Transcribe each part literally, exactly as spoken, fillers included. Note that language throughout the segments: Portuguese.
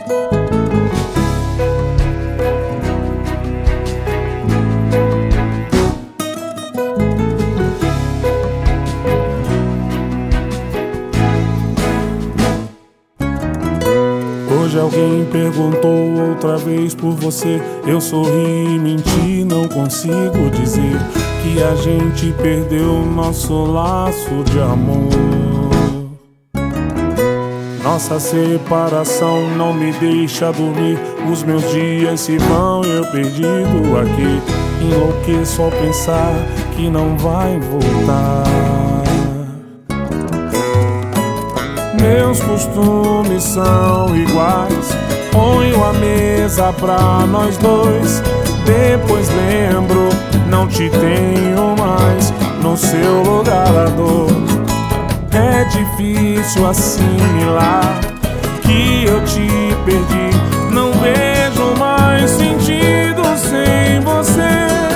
Hoje alguém perguntou outra vez por você. Eu sorri e menti, não consigo dizer que a gente perdeu nosso laço de amor. Nossa separação não me deixa dormir. Os meus dias se vão e eu perdido aqui. Enlouqueço ao pensar que não vai voltar. Meus costumes são iguais. Ponho a mesa pra nós dois. Depois lembro, não te tenho mais no seu lugar a dor. É difícil assimilar que eu te perdi. Não vejo mais sentido sem você.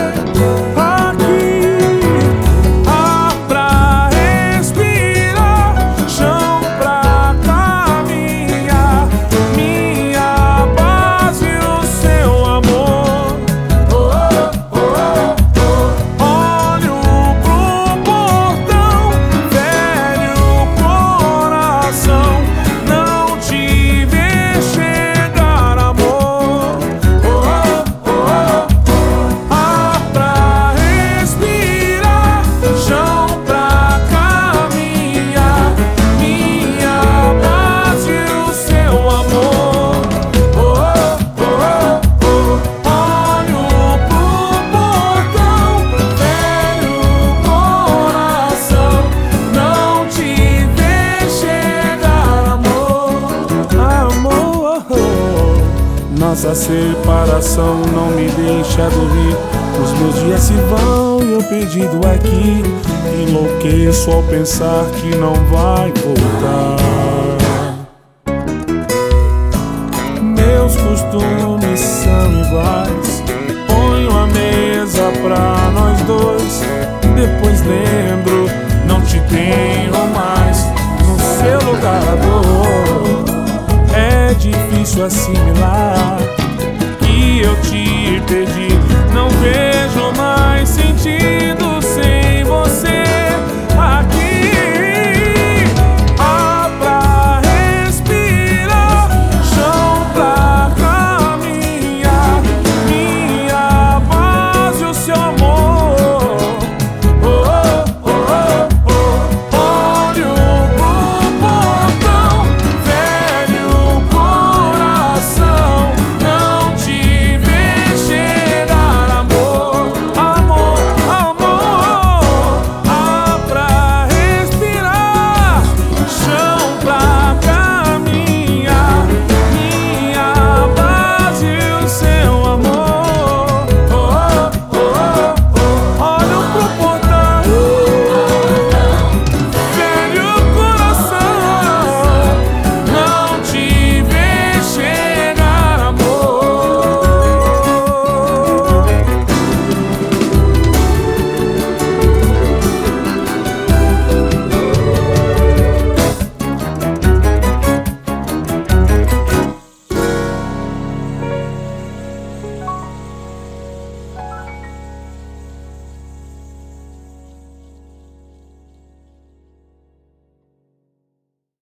Nossa separação não me deixa dormir. Os meus dias se vão e eu perdido aqui. Enlouqueço ao pensar que não vai voltar. Meus costumes são iguais. Ponho a mesa pra nós dois. Depois lembro, não te tenho mais no seu lugar a dor. É difícil assimilar